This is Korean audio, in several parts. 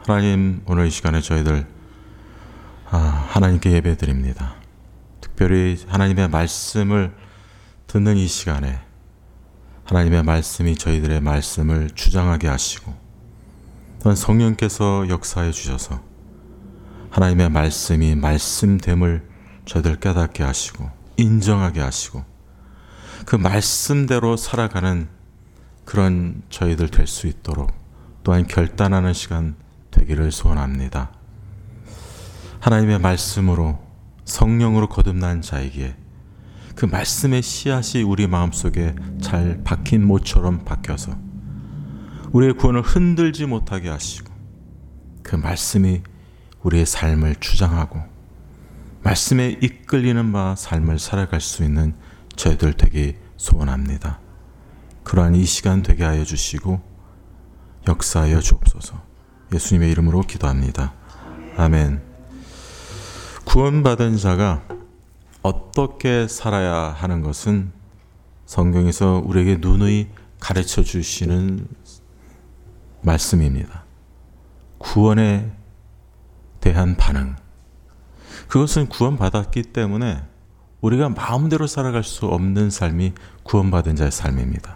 하나님, 오늘 이 시간에 저희들 하나님께 예배드립니다. 특별히 하나님의 말씀을 듣는 이 시간에 하나님의 말씀이 저희들의 말씀을 주장하게 하시고 또한 성령께서 역사해 주셔서 하나님의 말씀이 말씀됨을 저희들 깨닫게 하시고 인정하게 하시고 그 말씀대로 살아가는 그런 저희들 될 수 있도록 또한 결단하는 시간 되기를 소원합니다. 하나님의 말씀으로 성령으로 거듭난 자에게 그 말씀의 씨앗이 우리 마음속에 잘 박힌 모처럼 박혀서 우리의 구원을 흔들지 못하게 하시고 그 말씀이 우리의 삶을 주장하고 말씀에 이끌리는 바 삶을 살아갈 수 있는 저희들 되기 소원합니다. 그러한 이 시간 되게 하여 주시고 역사하여 주옵소서. 예수님의 이름으로 기도합니다. 아멘. 구원받은 자가 어떻게 살아야 하는 것은 성경에서 우리에게 누누이 가르쳐 주시는 말씀입니다. 구원에 대한 반응. 그것은 구원받았기 때문에 우리가 마음대로 살아갈 수 없는 삶이 구원받은 자의 삶입니다.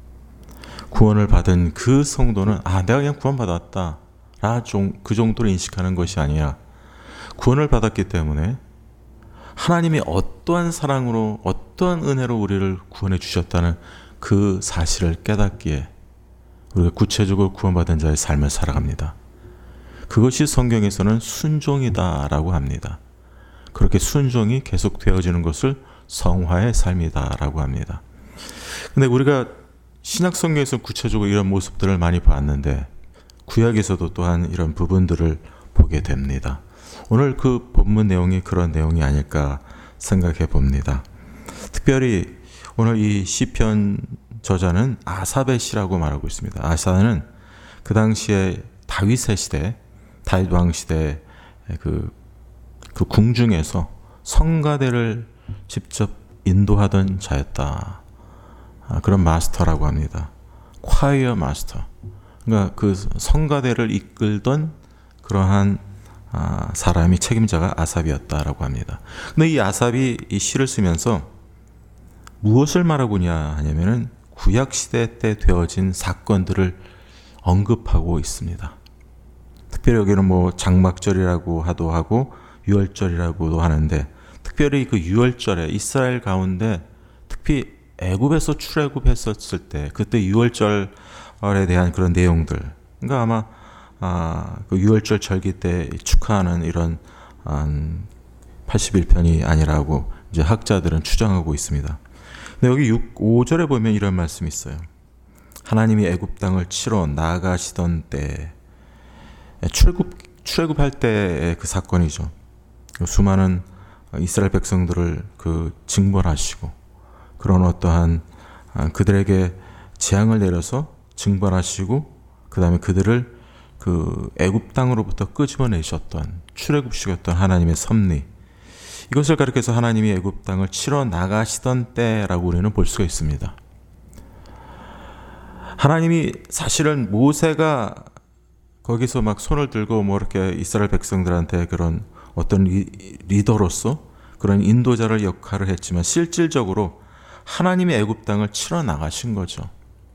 구원을 받은 그 성도는 내가 그냥 구원받았다 그 정도로 인식하는 것이 아니라 구원을 받았기 때문에 하나님이 어떠한 사랑으로 어떠한 은혜로 우리를 구원해 주셨다는 그 사실을 깨닫기에 우리가 구체적으로 구원받은 자의 삶을 살아갑니다. 그것이 성경에서는 순종이다라고 합니다. 그렇게 순종이 계속 되어지는 것을 성화의 삶이다라고 합니다. 근데 우리가 신약 성경에서 구체적으로 이런 모습들을 많이 봤는데 구약에서도 또한 이런 부분들을 보게 됩니다. 오늘 그 본문 내용이 그런 내용이 아닐까 생각해 봅니다. 특별히 오늘 이 시편 저자는 아삽의 시라고 말하고 있습니다. 아사는 그 당시에 다윗의 시대, 다윗 왕 시대 그 궁중에서 성가대를 직접 인도하던 자였다. 그런 마스터라고 합니다. 콰이어 마스터. 그러니까 그 성가대를 이끌던 그러한 사람이 책임자가 아삽이었다라고 합니다. 근데 이 아삽이 이 시를 쓰면서 무엇을 말하고 있냐 하냐면은 구약 시대 때 되어진 사건들을 언급하고 있습니다. 특별히 여기는 뭐 장막절이라고 하고 유월절이라고도 하는데 특별히 그 유월절에 이스라엘 가운데 특히 애굽에서 출애굽했었을 때 그때 유월절에 대한 그런 내용들, 그러니까 아마 그 유월절 절기 때 축하하는 이런 81편이 아니라고 이제 학자들은 추정하고 있습니다. 근데 여기 5절에 보면 이런 말씀이 있어요. 하나님이 애굽 땅을 치러 나가시던 때 출애굽할 때의 그 사건이죠. 수많은 이스라엘 백성들을 그 징벌하시고 그런 어떠한 그들에게 재앙을 내려서 징벌하시고 그 다음에 그들을 그 애굽 땅으로부터 끄집어내셨던 출애굽시켰던 하나님의 섭리, 이것을 가리켜서 하나님이 애굽 땅을 치러 나가시던 때라고 우리는 볼 수가 있습니다. 하나님이 사실은 모세가 거기서 막 손을 들고 뭐 이렇게 이스라엘 백성들한테 그런 어떤 리더로서 그런 인도자를 역할을 했지만 실질적으로 하나님이 애굽 땅을 치러 나가신 거죠.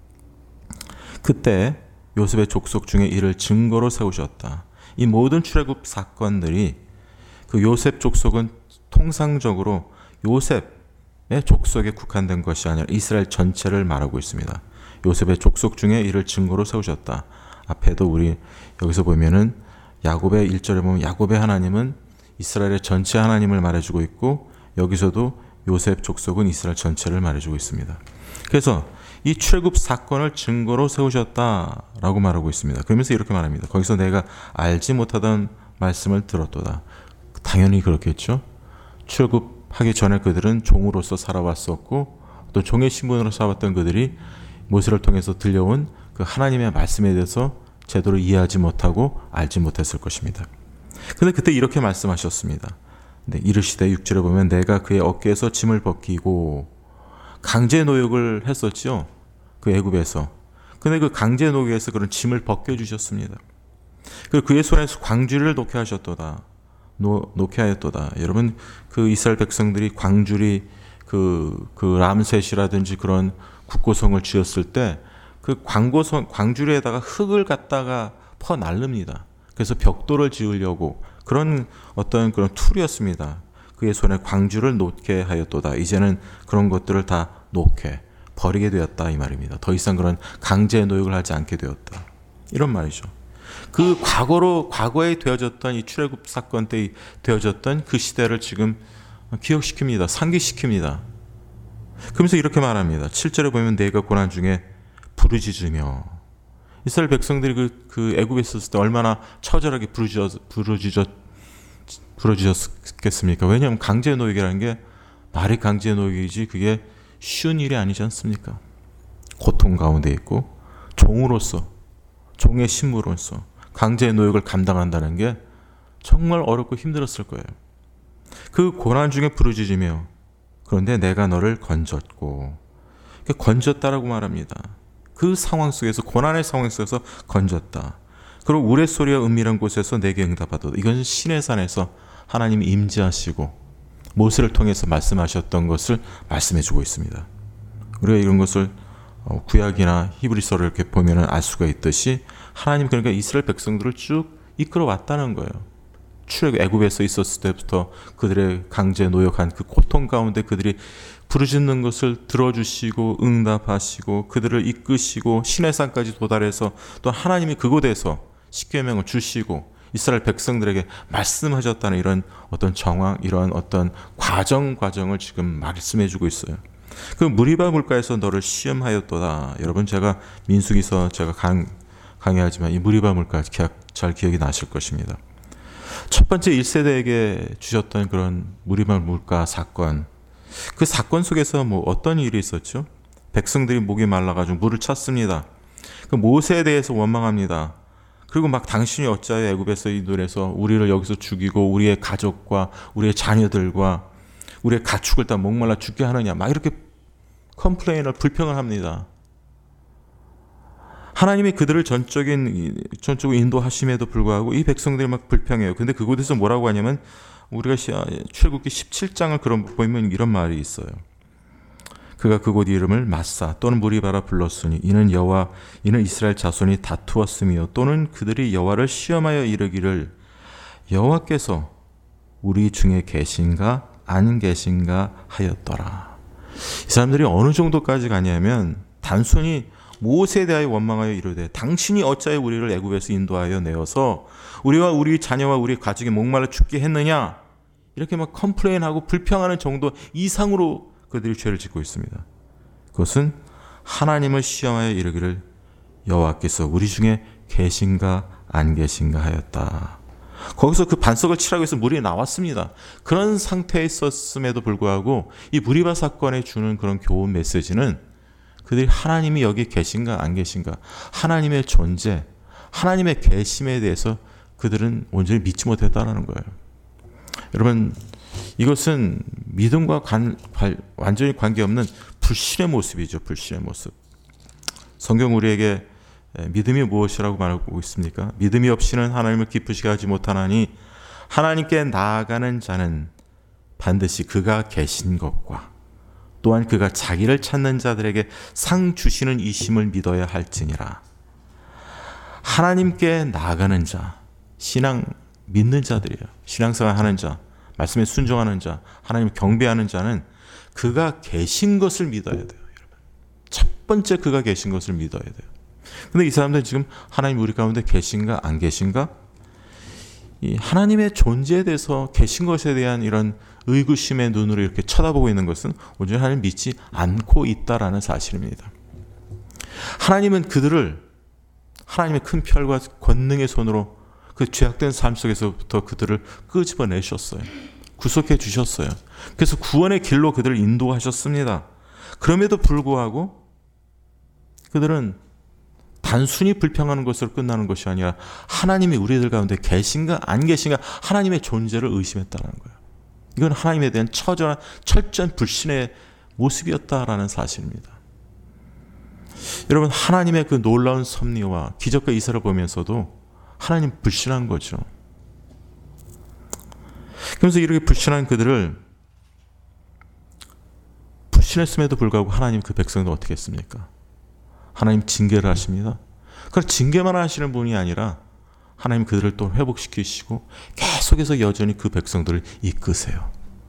그때 요셉의 족속 중에 이를 증거로 세우셨다. 이 모든 출애굽 사건들이 그 요셉 족속은 통상적으로 요셉의 족속에 국한된 것이 아니라 이스라엘 전체를 말하고 있습니다. 요셉의 족속 중에 이를 증거로 세우셨다. 앞에도 우리 여기서 보면은 야곱의 1절에 보면 야곱의 하나님은 이스라엘의 전체 하나님을 말해주고 있고 여기서도 요셉 족속은 이스라엘 전체를 말해주고 있습니다. 그래서 이 출애굽 사건을 증거로 세우셨다라고 말하고 있습니다. 그러면서 이렇게 말합니다. 거기서 내가 알지 못하던 말씀을 들었도다. 당연히 그렇겠죠. 출애굽하기 전에 그들은 종으로서 살아왔었고 또 종의 신분으로 살아왔던 그들이 모세를 통해서 들려온 그 하나님의 말씀에 대해서 제대로 이해하지 못하고 알지 못했을 것입니다. 그런데 그때 이렇게 말씀하셨습니다. 네, 이르시되 6절에 보면 내가 그의 어깨에서 짐을 벗기고 강제 노역을 했었죠. 그 애굽에서. 근데 그 강제 노역에서 그런 짐을 벗겨주셨습니다. 그리고 그의 손에서 광주리를 놓게 하셨도다. 놓게 하였도다. 여러분, 그 이스라엘 백성들이 광주리 그 람셋이라든지 그런 국고성을 지었을 때 그 광주리에다가 흙을 갖다가 퍼 날릅니다. 그래서 벽돌을 지으려고 그런 어떤 그런 툴이었습니다. 그의 손에 광주를 놓게 하였도다. 이제는 그런 것들을 다 놓게 버리게 되었다 이 말입니다. 더 이상 그런 강제 노역을 하지 않게 되었다. 이런 말이죠. 그 과거에 되어졌던 이 출애굽 사건 때 되어졌던 그 시대를 지금 기억시킵니다. 상기시킵니다. 그러면서 이렇게 말합니다. 7절에 보면 내가 고난 중에 부르짖으며, 이스라엘 백성들이 그 애굽에 있었을 때 얼마나 처절하게 부르짖었겠습니까? 왜냐하면 강제 노역이라는 게 말이 강제 노역이지 그게 쉬운 일이 아니지 않습니까? 고통 가운데 있고 종의 신부로서 강제 노역을 감당한다는 게 정말 어렵고 힘들었을 거예요. 그 고난 중에 부르짖으며 그런데 내가 너를 건졌고, 건졌다라고 말합니다. 그 상황 속에서, 고난의 상황 속에서 건졌다. 그리고 우레소리와 은밀한 곳에서 내게 응답하도다. 이건 신의 산에서 하나님이 임재하시고 모세를 통해서 말씀하셨던 것을 말씀해주고 있습니다. 우리가 이런 것을 구약이나 히브리서를 이렇게 보면 알 수가 있듯이 하나님 그러니까 이스라엘 백성들을 쭉 이끌어 왔다는 거예요. 출애굽 애굽에서 있었을 때부터 그들의 강제 노역한 그 고통 가운데 그들이 부르짖는 것을 들어주시고 응답하시고 그들을 이끄시고 신의 산까지 도달해서 또 하나님이 그곳에서 십계명을 주시고 이스라엘 백성들에게 말씀하셨다는 이런 어떤 정황, 이런 어떤 과정을 지금 말씀해주고 있어요. 그 무리바 물가에서 너를 시험하였도다. 여러분, 제가 민수기서 제가 강의하지만 이 무리바 물가 잘 기억이 나실 것입니다. 첫 번째 1세대에게 주셨던 그런 무리바 물가 사건, 그 사건 속에서 뭐 어떤 일이 있었죠? 백성들이 목이 말라가지고 물을 찾습니다. 그 모세에 대해서 원망합니다. 그리고 막 당신이 어찌하여 애굽에서 인도해서 우리를 여기서 죽이고 우리의 가족과 우리의 자녀들과 우리의 가축을 다 목말라 죽게 하느냐, 막 이렇게 불평을 합니다. 하나님이 그들을 전적으로 인도하심에도 불구하고 이 백성들이 막 불평해요. 근데 그곳에서 뭐라고 하냐면, 우리가 출애굽기 17장을 보면 이런 말이 있어요. 그가 그곳 이름을 마사 또는 무리바라 불렀으니 이는 이스라엘 자손이 다투었으며 또는 그들이 여호와를 시험하여 이르기를 여호와께서 우리 중에 계신가 안 계신가 하였더라. 이 사람들이 어느 정도까지 가냐면 단순히 모세에 대하여 원망하여 이르되 당신이 어찌하여 우리를 애굽에서 인도하여 내어서 우리와 우리 자녀와 우리 가족이 목말라 죽게 했느냐, 이렇게 막 컴플레인하고 불평하는 정도 이상으로 그들이 죄를 짓고 있습니다. 그것은 하나님을 시험하여 이르기를 여호와께서 우리 중에 계신가 안 계신가 하였다. 거기서 그 반석을 치라고 해서 물이 나왔습니다. 그런 상태에 있었음에도 불구하고 이 무리바 사건에 주는 그런 교훈 메시지는 그들이 하나님이 여기 계신가 안 계신가, 하나님의 존재, 하나님의 계심에 대해서 그들은 온전히 믿지 못했다는 거예요. 여러분, 이것은 믿음과 완전히 관계없는 불신의 모습이죠. 불신의 모습. 성경 우리에게 믿음이 무엇이라고 말하고 있습니까? 믿음이 없이는 하나님을 기쁘시게 하지 못하나니 하나님께 나아가는 자는 반드시 그가 계신 것과 또한 그가 자기를 찾는 자들에게 상 주시는 이심을 믿어야 할지니라. 하나님께 나아가는 자, 신앙 믿는 자들이에요. 신앙생활 하는 자, 말씀에 순종하는 자, 하나님을 경배하는 자는 그가 계신 것을 믿어야 돼요. 여러분, 첫 번째 그가 계신 것을 믿어야 돼요. 근데 이 사람들은 지금 하나님 우리 가운데 계신가 안 계신가? 이 하나님의 존재에 대해서, 계신 것에 대한 이런 의구심의 눈으로 이렇게 쳐다보고 있는 것은 온전히 하나님 믿지 않고 있다라는 사실입니다. 하나님은 그들을 하나님의 큰 펼과 권능의 손으로 그 죄악된 삶 속에서부터 그들을 끄집어내셨어요. 구속해 주셨어요. 그래서 구원의 길로 그들을 인도하셨습니다. 그럼에도 불구하고 그들은 단순히 불평하는 것으로 끝나는 것이 아니라 하나님이 우리들 가운데 계신가 안 계신가, 하나님의 존재를 의심했다는 거예요. 이건 하나님에 대한 철저한 불신의 모습이었다라는 사실입니다. 여러분, 하나님의 그 놀라운 섭리와 기적과 이사를 보면서도 하나님 불신한 거죠. 그래서 이렇게 불신한 그들을 불신했음에도 불구하고 하나님 그 백성들 어떻게 했습니까? 하나님 징계를 하십니다. 그럼 징계만 하시는 분이 아니라 하나님 그들을 또 회복시키시고 계속해서 여전히 그 백성들을 이끄세요.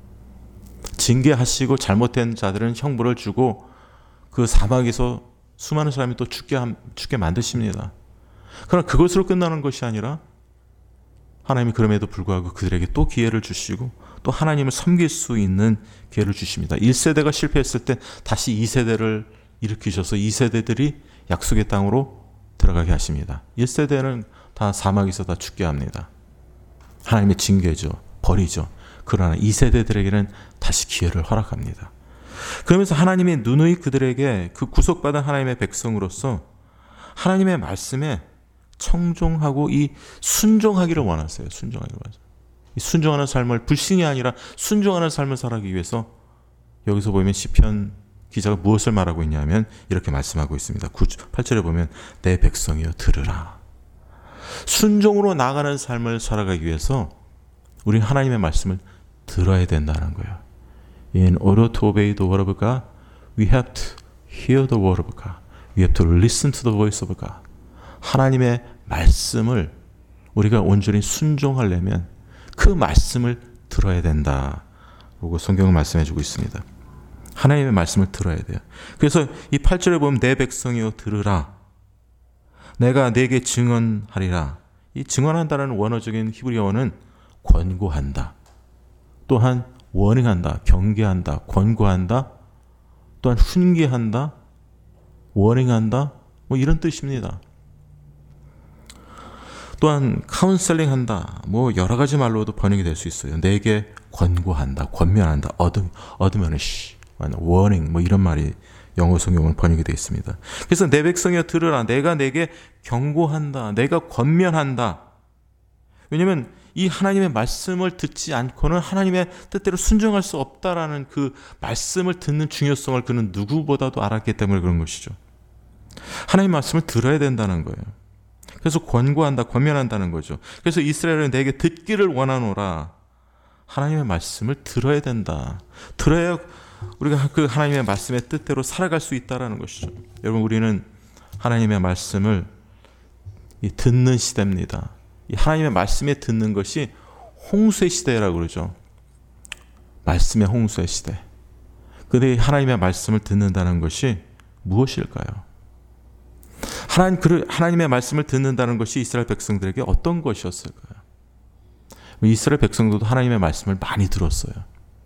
징계하시고 잘못된 자들은 형벌을 주고 그 사막에서 수많은 사람이 또 죽게 만드십니다. 그러나 그것으로 끝나는 것이 아니라 하나님이 그럼에도 불구하고 그들에게 또 기회를 주시고 또 하나님을 섬길 수 있는 기회를 주십니다. 1세대가 실패했을 때 다시 2세대를 일으키셔서 2세대들이 약속의 땅으로 들어가게 하십니다. 1세대는 다 사막에서 다 죽게 합니다. 하나님의 징계죠. 벌이죠. 그러나 2세대들에게는 다시 기회를 허락합니다. 그러면서 하나님이 누누이 그들에게 그 구속받은 하나님의 백성으로서 하나님의 말씀에 청종하고 이 순종하기를 원하세요. 순종하기를 원하세요. 이 순종하는 삶을 불신이 아니라 순종하는 삶을 살아가기 위해서 여기서 보면 시편 기자가 무엇을 말하고 있냐면 이렇게 말씀하고 있습니다. 8절에 보면 내 백성이여 들으라. 순종으로 나가는 삶을 살아가기 위해서 우리 하나님의 말씀을 들어야 된다는 거예요. In order to obey the word of God, we have to hear the word of God. We have to listen to the voice of God. 하나님의 말씀을 우리가 온전히 순종하려면 그 말씀을 들어야 된다라고 성경은 말씀해 주고 있습니다. 하나님의 말씀을 들어야 돼요. 그래서 이 8절에 보면 내 백성이여 들으라. 내가 네게 증언하리라. 이 증언한다는 원어적인 히브리어는 권고한다. 또한 워닝한다, 경계한다, 권고한다, 또한 훈계한다, 워닝한다, 뭐 이런 뜻입니다. 또한 카운셀링한다, 뭐 여러 가지 말로도 번역이 될 수 있어요. 내게 권고한다, 권면한다, admonish, warning, 뭐 이런 말이 영어 성경은 번역이 되어 있습니다. 그래서 내 백성이여 들으라. 내가 내게 경고한다, 내가 권면한다. 왜냐하면 이 하나님의 말씀을 듣지 않고는 하나님의 뜻대로 순종할 수 없다라는 그 말씀을 듣는 중요성을 그는 누구보다도 알았기 때문에 그런 것이죠. 하나님의 말씀을 들어야 된다는 거예요. 그래서 권고한다, 권면한다는 거죠. 그래서 이스라엘은 내게 듣기를 원하노라. 하나님의 말씀을 들어야 된다. 들어야 우리가 그 하나님의 말씀의 뜻대로 살아갈 수 있다라는 것이죠. 여러분, 우리는 하나님의 말씀을 듣는 시대입니다. 이 하나님의 말씀에 듣는 것이 홍수의 시대라고 그러죠. 말씀의 홍수의 시대. 그런데 하나님의 말씀을 듣는다는 것이 무엇일까요? 하나님의 말씀을 듣는다는 것이 이스라엘 백성들에게 어떤 것이었을까요? 이스라엘 백성들도 하나님의 말씀을 많이 들었어요.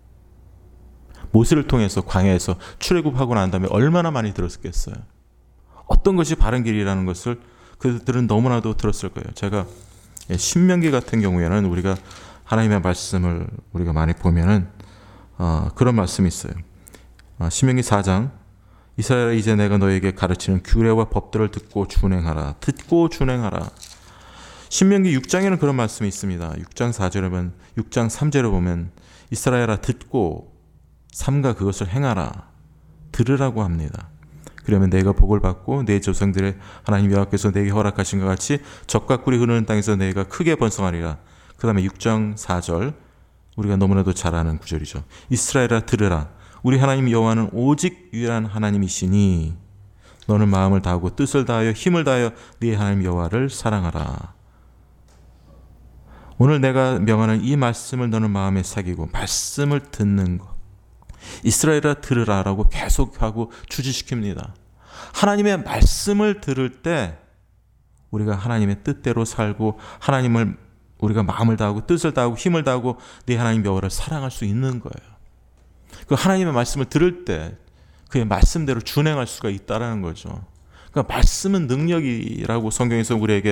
모세를 통해서 광야에서 출애굽하고 난 다음에 얼마나 많이 들었겠어요. 어떤 것이 바른 길이라는 것을 그들은 너무나도 들었을 거예요. 제가 신명기 같은 경우에는 우리가 하나님의 말씀을 우리가 많이 보면은 그런 말씀이 있어요. 신명기 4장 이스라엘아 이제 내가 너에게 가르치는 규례와 법들을 듣고 준행하라. 듣고 준행하라. 신명기 6장에는 그런 말씀이 있습니다. 6장 3절에 보면 이스라엘아 듣고 삼가 그것을 행하라. 들으라고 합니다. 그러면 내가 복을 받고 내 조상들의 하나님 여호와께서 내게 허락하신 것 같이 적과 꿀이 흐르는 땅에서 내가 크게 번성하리라. 그 다음에 6장 4절 우리가 너무나도 잘 아는 구절이죠. 이스라엘아 들으라. 우리 하나님 여호와는 오직 유일한 하나님이시니 너는 마음을 다하고 뜻을 다하여 힘을 다하여 네 하나님 여호와를 사랑하라. 오늘 내가 명하는 이 말씀을 너는 마음에 새기고 말씀을 듣는 것. 이스라엘아 들으라라고 계속하고 주지시킵니다. 하나님의 말씀을 들을 때 우리가 하나님의 뜻대로 살고 하나님을 우리가 마음을 다하고 뜻을 다하고 힘을 다하고 네 하나님 여호와를 사랑할 수 있는 거예요. 그 하나님의 말씀을 들을 때 그의 말씀대로 준행할 수가 있다라는 거죠. 그러니까 말씀은 능력이라고 성경에서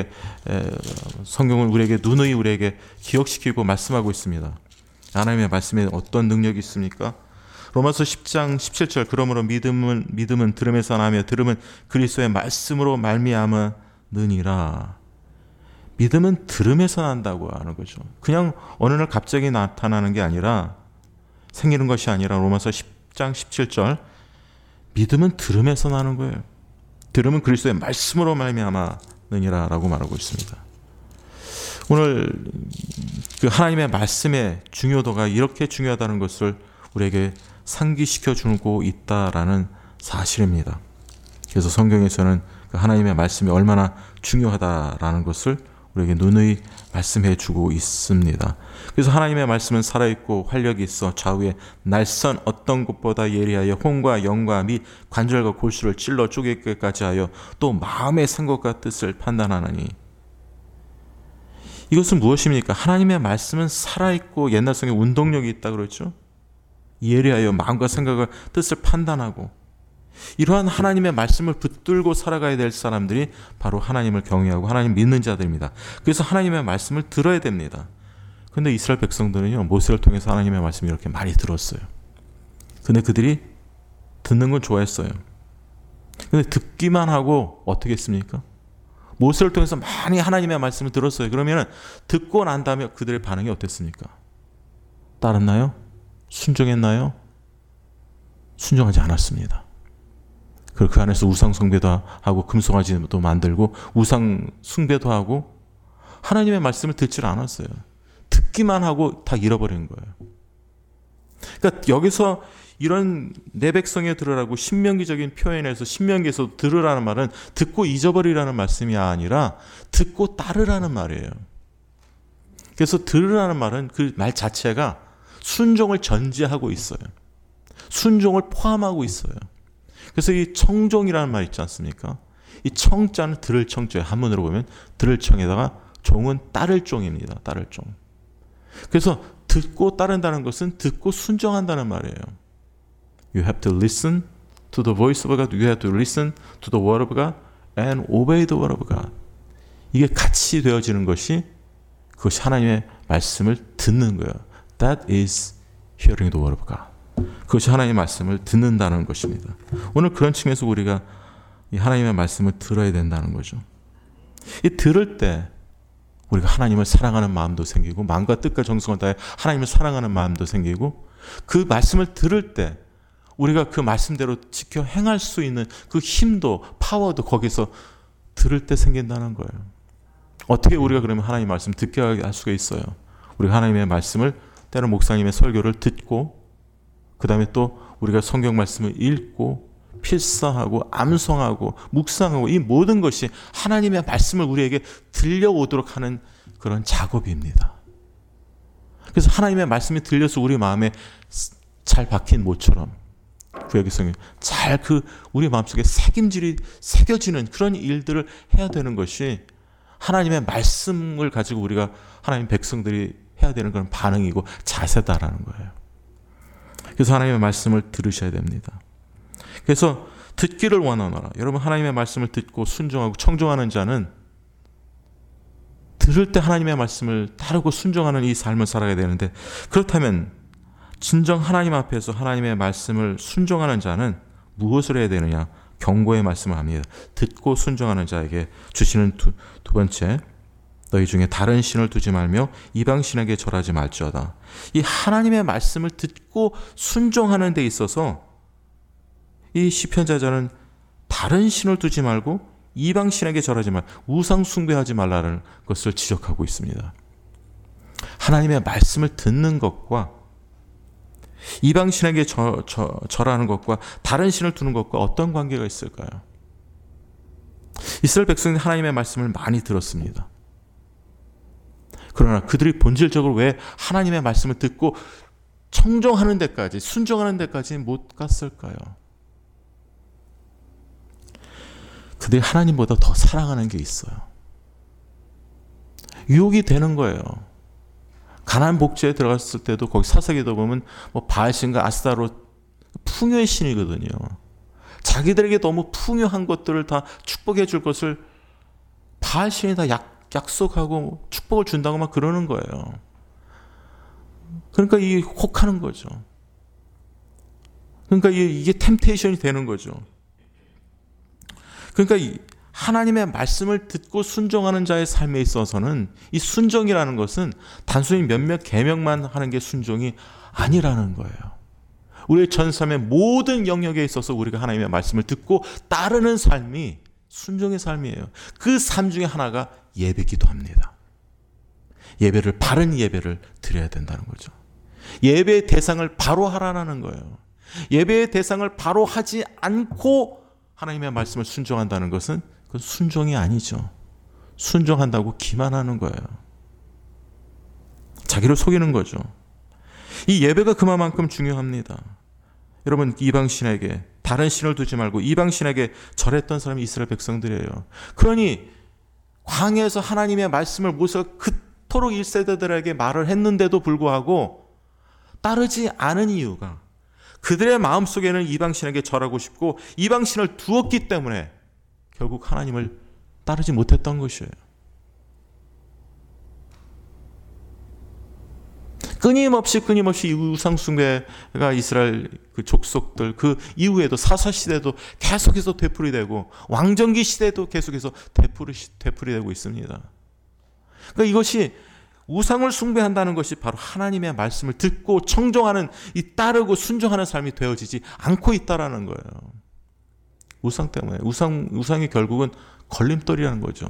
성경은 우리에게 누누이 우리에게 기억시키고 말씀하고 있습니다. 하나님의 말씀에 어떤 능력이 있습니까? 로마서 10장 17절 그러므로 믿음은 들음에서 나며 들음은 그리스도의 말씀으로 말미암으느니라. 믿음은 들음에서 난다고 하는 거죠. 그냥 어느 날 갑자기 나타나는 게 아니라 생기는 것이 아니라 로마서 10장 17절 믿음은 들음에서 나는 거예요. 들음은 그리스도의 말씀으로 말미암으느니라 라고 말하고 있습니다. 오늘 그 하나님의 말씀의 중요도가 이렇게 중요하다는 것을 우리에게 상기시켜 주고 있다라는 사실입니다. 그래서 성경에서는 그 하나님의 말씀이 얼마나 중요하다라는 것을 우리에게 누누이 말씀해 주고 있습니다. 그래서 하나님의 말씀은 살아있고 활력이 있어 좌우에 날선 어떤 것보다 예리하여 혼과 영과 및 관절과 골수를 찔러 쪼개기까지 하여 또 마음의 생각과 뜻을 판단하느니. 이것은 무엇입니까? 하나님의 말씀은 살아있고 옛날 성에 운동력이 있다 그랬죠. 예리하여 마음과 생각과 뜻을 판단하고, 이러한 하나님의 말씀을 붙들고 살아가야 될 사람들이 바로 하나님을 경외하고 하나님 믿는 자들입니다. 그래서 하나님의 말씀을 들어야 됩니다. 그런데 이스라엘 백성들은요, 모세를 통해서 하나님의 말씀을 이렇게 많이 들었어요. 근데 그들이 듣는 건 좋아했어요. 근데 듣기만 하고 어떻게 했습니까? 모세를 통해서 많이 하나님의 말씀을 들었어요. 그러면 듣고 난 다음에 그들의 반응이 어땠습니까? 따랐나요? 순종했나요? 순종하지 않았습니다. 그리고 그 안에서 우상 숭배도 하고 금송아지도 만들고 우상 숭배도 하고 하나님의 말씀을 듣질 않았어요. 듣기만 하고 다 잃어버린 거예요. 그러니까 여기서 이런 내 백성에 들으라고 신명기적인 표현에서 신명기에서 들으라는 말은 듣고 잊어버리라는 말씀이 아니라 듣고 따르라는 말이에요. 그래서 들으라는 말은 그 말 자체가 순종을 전제하고 있어요. 순종을 포함하고 있어요. 그래서 이 청종이라는 말 있지 않습니까? 이 청자는 들을 청자예요. 한문으로 보면 들을 청에다가 종은 따를 종입니다. 따를 종. 그래서 듣고 따른다는 것은 듣고 순종한다는 말이에요. You have to listen to the voice of God. You have to listen to the word of God and obey the word of God. 이게 같이 되어지는 것이 그것이 하나님의 말씀을 듣는 거예요. That is hearing the word of God. 그것이 하나님의 말씀을 듣는다는 것입니다. 오늘 그런 측면에서 우리가 이 하나님의 말씀을 들어야 된다는 거죠. 이 들을 때 우리가 하나님을 사랑하는 마음도 생기고 마음과 뜻과 정성을 다해 하나님을 사랑하는 마음도 생기고 그 말씀을 들을 때 우리가 그 말씀대로 지켜 행할 수 있는 그 힘도 파워도 거기서 들을 때 생긴다는 거예요. 어떻게 우리가 그러면 하나님의 말씀 듣게 할 수가 있어요? 우리가 하나님의 말씀을 때로 목사님의 설교를 듣고 그 다음에 또 우리가 성경 말씀을 읽고 필사하고 암송하고 묵상하고 이 모든 것이 하나님의 말씀을 우리에게 들려오도록 하는 그런 작업입니다. 그래서 하나님의 말씀이 들려서 우리 마음에 잘 박힌 모처럼 구약의 성경 잘 그 우리 마음속에 새김질이 새겨지는 그런 일들을 해야 되는 것이 하나님의 말씀을 가지고 우리가 하나님 백성들이 해야 되는 그런 반응이고 자세다라는 거예요. 그래서 하나님의 말씀을 들으셔야 됩니다. 그래서 듣기를 원하노라. 여러분 하나님의 말씀을 듣고 순종하고 청종하는 자는 들을 때 하나님의 말씀을 따르고 순종하는 이 삶을 살아야 되는데 그렇다면 진정 하나님 앞에서 하나님의 말씀을 순종하는 자는 무엇을 해야 되느냐? 경고의 말씀을 합니다. 듣고 순종하는 자에게 주시는 두 번째 너희 중에 다른 신을 두지 말며 이방 신에게 절하지 말지어다. 이 하나님의 말씀을 듣고 순종하는 데 있어서 이 시편자자는 다른 신을 두지 말고 이방 신에게 절하지 말, 우상 숭배하지 말라는 것을 지적하고 있습니다. 하나님의 말씀을 듣는 것과 이방 신에게 절하는 것과 다른 신을 두는 것과 어떤 관계가 있을까요? 이스라엘 백성이 하나님의 말씀을 많이 들었습니다. 그러나 그들이 본질적으로 왜 하나님의 말씀을 듣고 청종하는 데까지 순종하는 데까지 못 갔을까요? 그들이 하나님보다 더 사랑하는 게 있어요. 유혹이 되는 거예요. 가나안 복지에 들어갔을 때도 거기 사사기도 보면 뭐 바알신과 아스타롯 풍요의 신이거든요. 자기들에게 너무 풍요한 것들을 다 축복해 줄 것을 바알신이 다 약속하고 축복을 준다고 막 그러는 거예요. 그러니까 이게 혹하는 거죠. 그러니까 이게 템테이션이 되는 거죠. 그러니까 하나님의 말씀을 듣고 순종하는 자의 삶에 있어서는 이 순종이라는 것은 단순히 몇몇 계명만 하는 게 순종이 아니라는 거예요. 우리의 전 삶의 모든 영역에 있어서 우리가 하나님의 말씀을 듣고 따르는 삶이 순종의 삶이에요. 그 삶 중에 하나가 예배기도 합니다. 예배를, 바른 예배를 드려야 된다는 거죠. 예배의 대상을 바로 하라는 거예요. 예배의 대상을 바로 하지 않고 하나님의 말씀을 순종한다는 것은 그건 순종이 아니죠. 순종한다고 기만하는 거예요. 자기를 속이는 거죠. 이 예배가 그만큼 중요합니다. 여러분, 이방신에게 다른 신을 두지 말고 이방신에게 절했던 사람이 이스라엘 백성들이에요. 그러니 광야에서 하나님의 말씀을 모세가 그토록 1세대들에게 말을 했는데도 불구하고 따르지 않은 이유가 그들의 마음속에는 이방신에게 절하고 싶고 이방신을 두었기 때문에 결국 하나님을 따르지 못했던 것이에요. 끊임없이 이 우상숭배가 이스라엘 그 족속들 그 이후에도 사사시대도 계속해서 되풀이되고 왕정기 시대도 계속해서 되풀이되고 있습니다. 그러니까 이것이 우상을 숭배한다는 것이 바로 하나님의 말씀을 듣고 청종하는, 이 따르고 순종하는 삶이 되어지지 않고 있다라는 거예요. 우상 때문에. 우상이 결국은 걸림돌이라는 거죠.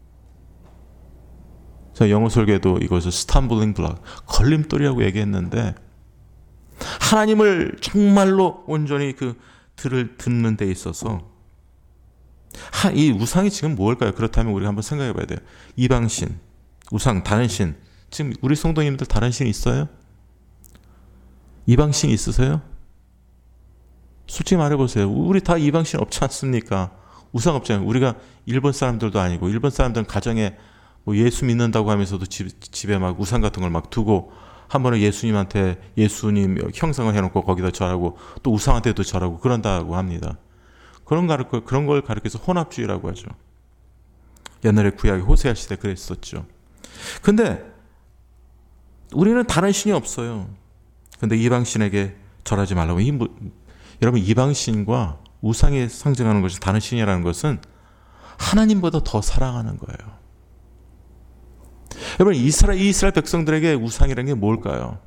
제가 영어 설교에도 이것을 스탬블링 블록, 걸림돌이라고 얘기했는데, 하나님을 정말로 온전히 듣는 데 있어서 이 우상이 지금 뭘까요? 그렇다면 우리가 한번 생각해 봐야 돼요. 이방신, 우상, 다른 신. 지금 우리 성도님들 다른 신 있어요? 이방신 있으세요? 솔직히 말해보세요. 우리 다 이방신 없지 않습니까? 우상 없잖아요. 우리가 일본 사람들도 아니고, 일본 사람들은 가정에 뭐 예수 믿는다고 하면서도 집에 막 우상 같은 걸 막 두고, 한 번은 예수님한테 예수님 형상을 해놓고 거기다 절하고 또 우상한테도 절하고 그런다고 합니다. 그런 걸 가르쳐서 혼합주의라고 하죠. 옛날에 구약의 호세아 시대 그랬었죠. 근데 우리는 다른 신이 없어요. 근데 이방신에게 절하지 말라고. 여러분, 이방신과 우상이 상징하는 것이 다른 신이라는 것은 하나님보다 더 사랑하는 거예요. 여러분, 이스라엘 백성들에게 우상이라는 게 뭘까요?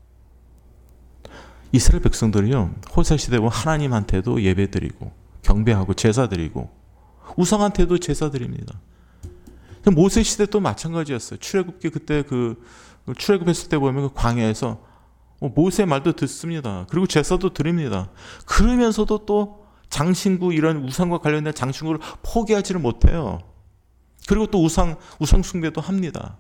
이스라엘 백성들이요, 호세 시대 보면 하나님한테도 예배드리고 경배하고 제사드리고 우상한테도 제사드립니다. 모세 시대 또 마찬가지였어요. 출애굽기 그때 출애굽했을 때 보면 광야에서 모세 말도 듣습니다. 그리고 제사도 드립니다. 그러면서도 또 장신구, 이런 우상과 관련된 장신구를 포기하지를 못해요. 그리고 또 우상 숭배도 합니다.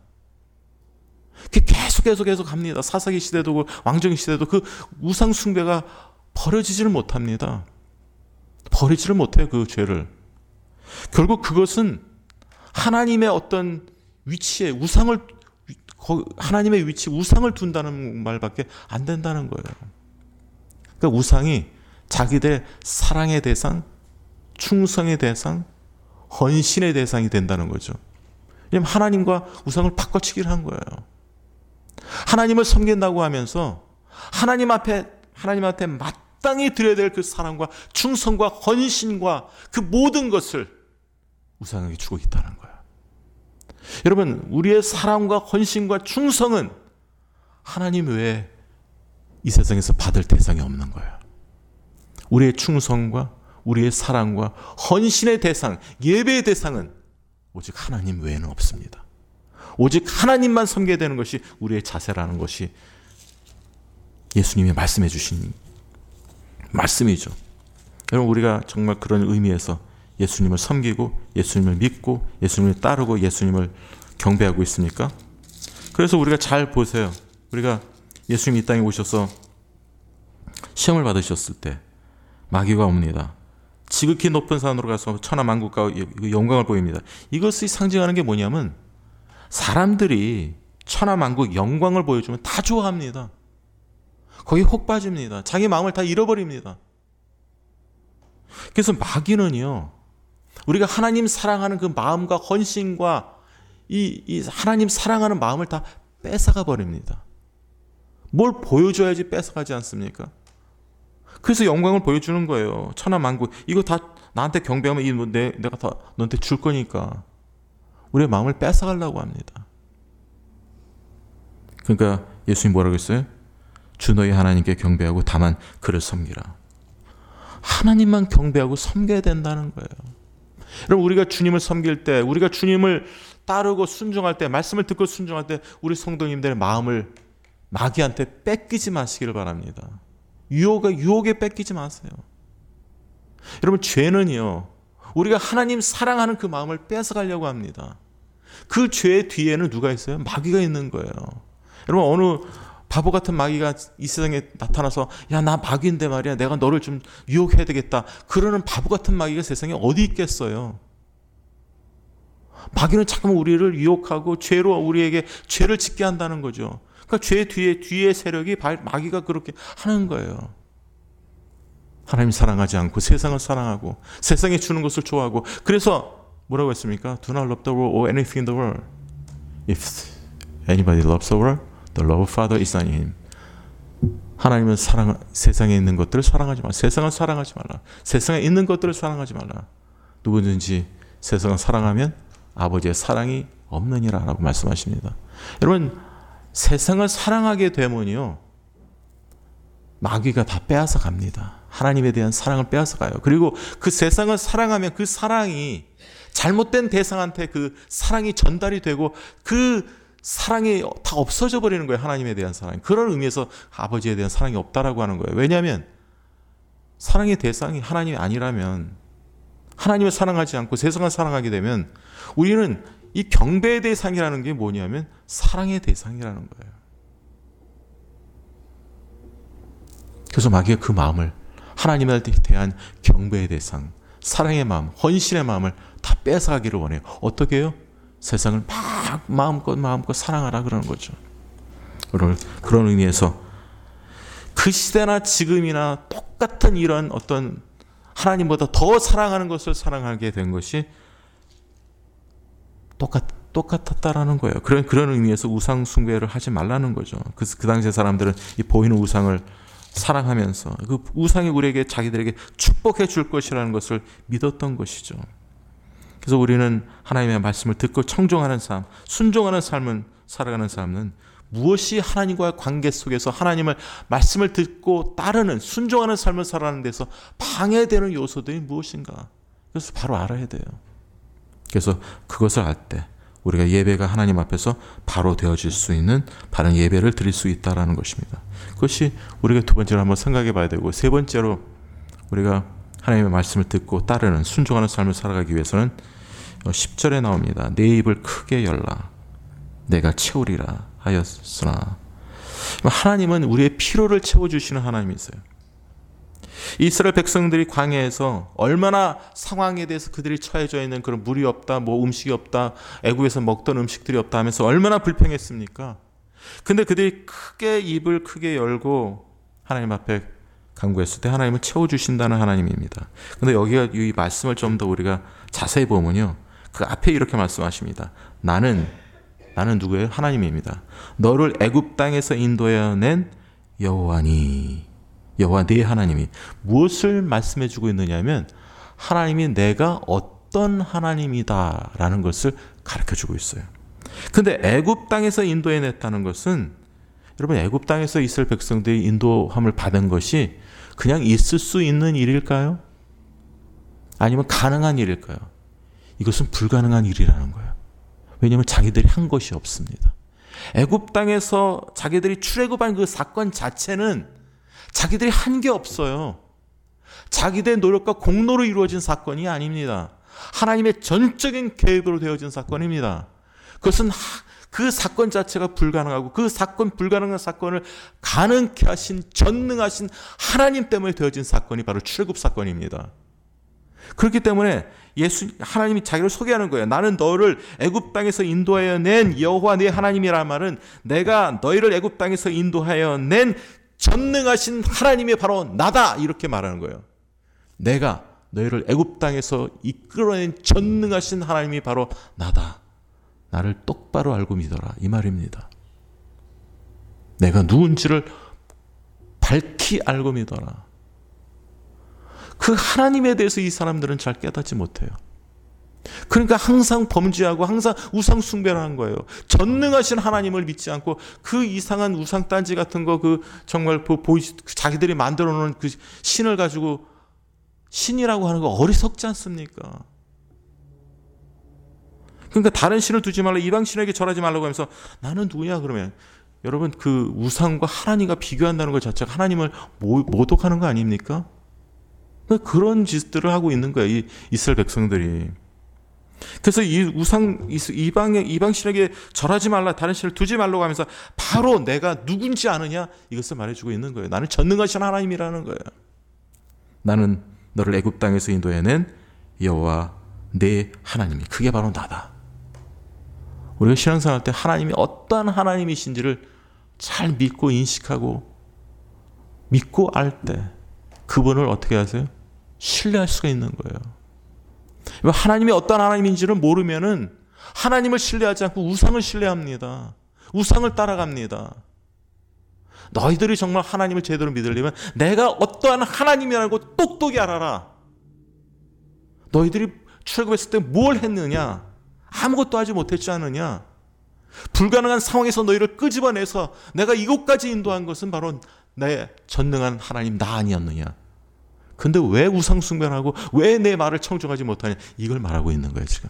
계속 합니다. 사사기 시대도 왕정기 시대도 그 우상 숭배가 버려지지를 못합니다. 버리지를 못해요, 그 죄를. 결국 그것은 하나님의 어떤 위치에 하나님의 위치, 우상을 둔다는 말밖에 안 된다는 거예요. 그러니까 우상이 자기들의 사랑의 대상, 충성의 대상, 헌신의 대상이 된다는 거죠. 왜냐하면 하나님과 우상을 바꿔치기를 한 거예요. 하나님을 섬긴다고 하면서 하나님한테 마땅히 드려야 될 그 사랑과 충성과 헌신과 그 모든 것을 우상에게 주고 있다는 거예요. 여러분, 우리의 사랑과 헌신과 충성은 하나님 외에 이 세상에서 받을 대상이 없는 거예요. 우리의 충성과 우리의 사랑과 헌신의 대상, 예배의 대상은 오직 하나님 외에는 없습니다. 오직 하나님만 섬겨야 되는 것이 우리의 자세라는 것이 예수님이 말씀해 주신 말씀이죠. 여러분, 우리가 정말 그런 의미에서 예수님을 섬기고 예수님을 믿고 예수님을 따르고 예수님을 경배하고 있습니까? 그래서 우리가 잘 보세요. 우리가 예수님이 이 땅에 오셔서 시험을 받으셨을 때 마귀가 옵니다. 지극히 높은 산으로 가서 천하만국과 영광을 보입니다. 이것이 상징하는 게 뭐냐면 사람들이 천하만국 영광을 보여주면 다 좋아합니다. 거기에 혹 빠집니다. 자기 마음을 다 잃어버립니다. 그래서 마귀는요, 우리가 하나님 사랑하는 그 마음과 헌신과 이 하나님 사랑하는 마음을 다 뺏어가 버립니다. 뭘 보여줘야지 뺏어가지 않습니까? 그래서 영광을 보여주는 거예요. 천하만국 이거 다 나한테 경배하면 내가 다 너한테 줄 거니까 우리의 마음을 뺏어가려고 합니다. 그러니까 예수님 뭐라고 했어요? 주 너희 하나님께 경배하고 다만 그를 섬기라. 하나님만 경배하고 섬겨야 된다는 거예요. 여러분, 우리가 주님을 섬길 때, 우리가 주님을 따르고 순종할 때, 말씀을 듣고 순종할 때 우리 성도님들의 마음을 마귀한테 뺏기지 마시기를 바랍니다. 유혹에 뺏기지 마세요. 여러분, 죄는요, 우리가 하나님 사랑하는 그 마음을 뺏어가려고 합니다. 그 죄의 뒤에는 누가 있어요? 마귀가 있는 거예요. 여러분, 어느 바보 같은 마귀가 이 세상에 나타나서 야, 나 마귀인데 말이야, 내가 너를 좀 유혹해야 되겠다, 그러는 바보 같은 마귀가 세상에 어디 있겠어요? 마귀는 자꾸만 우리를 유혹하고 죄로 우리에게 죄를 짓게 한다는 거죠. 그러니까 죄 뒤에 세력이 마귀가 그렇게 하는 거예요. 하나님 사랑하지 않고 세상을 사랑하고 세상에 주는 것을 좋아하고, 그래서 뭐라고 했습니까? Do not love the world or anything in the world. If anybody loves the world, the love of Father is not in him. 하나님은 세상에 있는 것들을 사랑하지 말라. 세상을 사랑하지 말라. 세상에 있는 것들을 사랑하지 말라. 누구든지 세상을 사랑하면 아버지의 사랑이 없느니라 라고 말씀하십니다. 여러분, 세상을 사랑하게 되면요, 마귀가 다 빼앗아 갑니다. 하나님에 대한 사랑을 빼앗아 가요. 그리고 그 세상을 사랑하면 그 사랑이 잘못된 대상한테 그 사랑이 전달이 되고 그 사랑이 다 없어져 버리는 거예요. 하나님에 대한 사랑. 그런 의미에서 아버지에 대한 사랑이 없다라고 하는 거예요. 왜냐하면 사랑의 대상이 하나님이 아니라면, 하나님을 사랑하지 않고 세상을 사랑하게 되면 우리는 이 경배의 대상이라는 게 뭐냐면 사랑의 대상이라는 거예요. 그래서 마귀가 그 마음을, 하나님에 대한 경배의 대상, 사랑의 마음, 헌신의 마음을 다 뺏어가기를 원해요. 어떻게 해요? 세상을 막 마음껏 사랑하라 그러는 거죠. 그런 의미에서 그 시대나 지금이나 똑같은 이런 어떤 하나님보다 더 사랑하는 것을 사랑하게 된 것이 똑같았다라는 거예요. 그런 의미에서 우상 숭배를 하지 말라는 거죠. 그 당시의 사람들은 이 보이는 우상을 사랑하면서 그 우상이 우리에게, 자기들에게 축복해 줄 것이라는 것을 믿었던 것이죠. 그래서 우리는 하나님의 말씀을 듣고 청종하는 삶, 순종하는 삶을 살아가는 삶은 무엇이 하나님과의 관계 속에서 하나님의 말씀을 듣고 따르는, 순종하는 삶을 살아가는 데서 방해되는 요소들이 무엇인가, 그래서 바로 알아야 돼요. 그래서 그것을 알 때 우리가 예배가 하나님 앞에서 바로 되어질 수 있는 바른 예배를 드릴 수 있다는 것입니다. 그것이 우리가 두 번째로 한번 생각해 봐야 되고, 세 번째로 우리가 하나님의 말씀을 듣고 따르는, 순종하는 삶을 살아가기 위해서는 10절에 나옵니다. 내 입을 크게 열라 내가 채우리라 하였으나. 하나님은 우리의 필요를 채워주시는 하나님이세요. 이스라엘 백성들이 광야에서 얼마나 상황에 대해서 그들이 처해져 있는, 그런 물이 없다, 뭐 음식이 없다, 애굽에서 먹던 음식들이 없다 하면서 얼마나 불평했습니까? 근데 그들이 입을 크게 열고 하나님 앞에 간구했을 때 하나님은 채워주신다는 하나님입니다. 근데 여기가 이 말씀을 좀 더 우리가 자세히 보면요, 그 앞에 이렇게 말씀하십니다. 나는 누구예요? 하나님입니다. 너를 애굽 땅에서 인도해낸 여호와니. 여호와 네 하나님이 무엇을 말씀해 주고 있느냐면 하나님이 내가 어떤 하나님이다라는 것을 가르쳐 주고 있어요. 근데 애굽 땅에서 인도해냈다는 것은, 여러분, 애굽 땅에서 이스라엘 백성들이 인도함을 받은 것이 그냥 있을 수 있는 일일까요? 아니면 가능한 일일까요? 이것은 불가능한 일이라는 거예요. 왜냐하면 자기들이 한 것이 없습니다. 애굽 땅에서 자기들이 출애굽한 그 사건 자체는 자기들이 한 게 없어요. 자기들의 노력과 공로로 이루어진 사건이 아닙니다. 하나님의 전적인 계획으로 되어진 사건입니다. 그것은 그 사건 자체가 불가능하고 그 불가능한 사건을 가능케 하신, 전능하신 하나님 때문에 되어진 사건이 바로 출애굽 사건입니다. 그렇기 때문에 하나님이 자기를 소개하는 거예요. 나는 너를 애굽 땅에서 인도하여 낸 여호와 네 하나님이라는 말은, 내가 너희를 애굽 땅에서 인도하여 낸 전능하신 하나님이 바로 나다, 이렇게 말하는 거예요. 내가 너희를 애굽 땅에서 이끌어낸 전능하신 하나님이 바로 나다. 나를 똑바로 알고 믿어라, 이 말입니다. 내가 누군지를 밝히 알고 믿어라. 그 하나님에 대해서 이 사람들은 잘 깨닫지 못해요. 그러니까 항상 범죄하고 항상 우상 숭배를 하는 거예요. 전능하신 하나님을 믿지 않고 그 이상한 우상 딴지 같은 거, 정말 자기들이 만들어 놓은 그 신을 가지고 신이라고 하는 거 어리석지 않습니까? 그러니까 다른 신을 두지 말라, 이방 신에게 절하지 말라고 하면서 나는 누구냐 그러면 여러분 그 우상과 하나님과 비교한다는 것 자체가 하나님을 모독하는 거 아닙니까? 그러니까 그런 짓들을 하고 있는 거예요, 이 이스라엘 백성들이. 그래서 이 이방 신에게 절하지 말라, 다른 신을 두지 말라고 하면서 바로 내가 누군지 아느냐 이것을 말해주고 있는 거예요. 나는 전능하신 하나님이라는 거예요. 나는 너를 애굽 땅에서 인도해낸 여호와 내 하나님이, 그게 바로 나다. 우리가 신앙생활 할 때 하나님이 어떠한 하나님이신지를 잘 믿고 인식하고 믿고 알 때 그분을 어떻게 하세요? 신뢰할 수가 있는 거예요. 하나님이 어떤 하나님인지를 모르면은 하나님을 신뢰하지 않고 우상을 신뢰합니다. 우상을 따라갑니다. 너희들이 정말 하나님을 제대로 믿으려면 내가 어떠한 하나님이라고 똑똑히 알아라. 너희들이 출애굽했을 때 뭘 했느냐? 아무것도 하지 못했지 않느냐? 불가능한 상황에서 너희를 끄집어내서 내가 이곳까지 인도한 것은 바로 내 전능한 하나님 나 아니었느냐? 근데 왜 우상 숭배하고 왜 내 말을 청종하지 못하냐? 이걸 말하고 있는 거예요, 지금.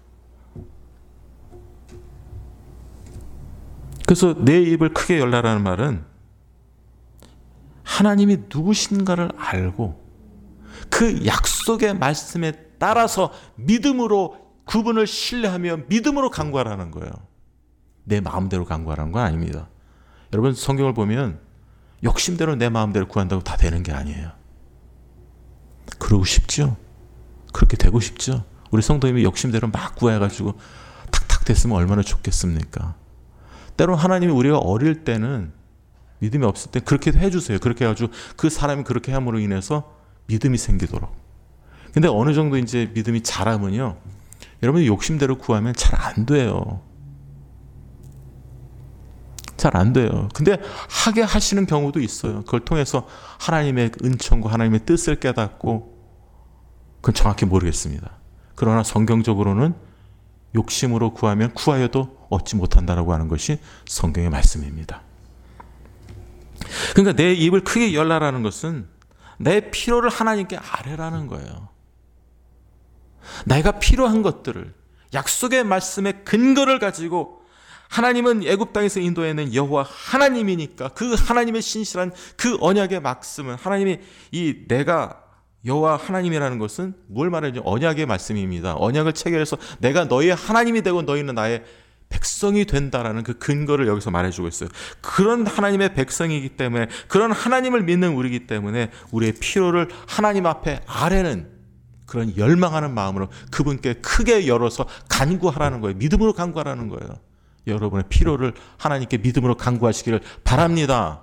그래서 내 입을 크게 열라라는 말은 하나님이 누구신가를 알고 그 약속의 말씀에 따라서 믿음으로 그분을 신뢰하며 믿음으로 간구하라는 거예요. 내 마음대로 간구하라는 건 아닙니다. 여러분 성경을 보면 욕심대로 내 마음대로 구한다고 다 되는 게 아니에요. 그러고 싶죠? 그렇게 되고 싶죠? 우리 성도님이 욕심대로 막 구해가지고 탁탁 됐으면 얼마나 좋겠습니까? 때로 하나님이 우리가 어릴 때는 믿음이 없을 때 그렇게 해주세요. 그렇게 해가지고 그 사람이 그렇게 함으로 인해서 믿음이 생기도록. 근데 어느 정도 이제 믿음이 자라면요, 여러분이 욕심대로 구하면 잘 안 돼요. 잘 안 돼요. 근데 하게 하시는 경우도 있어요. 그걸 통해서 하나님의 은총과 하나님의 뜻을 깨닫고, 그건 정확히 모르겠습니다. 그러나 성경적으로는 욕심으로 구하면 구하여도 얻지 못한다라고 하는 것이 성경의 말씀입니다. 그러니까 내 입을 크게 열라라는 것은 내 필요를 하나님께 아뢰라는 거예요. 내가 필요한 것들을 약속의 말씀의 근거를 가지고, 하나님은 애굽 땅에서 인도해낸 여호와 하나님이니까 그 하나님의 신실한 그 언약의 말씀은, 하나님이 이 내가 여호와 하나님이라는 것은 뭘 말하죠? 언약의 말씀입니다. 언약을 체결해서 내가 너희의 하나님이 되고 너희는 나의 백성이 된다라는 그 근거를 여기서 말해주고 있어요. 그런 하나님의 백성이기 때문에, 그런 하나님을 믿는 우리이기 때문에 우리의 필요를 하나님 앞에 아뢰는 그런 열망하는 마음으로 그분께 크게 열어서 간구하라는 거예요. 믿음으로 간구하라는 거예요. 여러분의 필요를 하나님께 믿음으로 간구하시기를 바랍니다.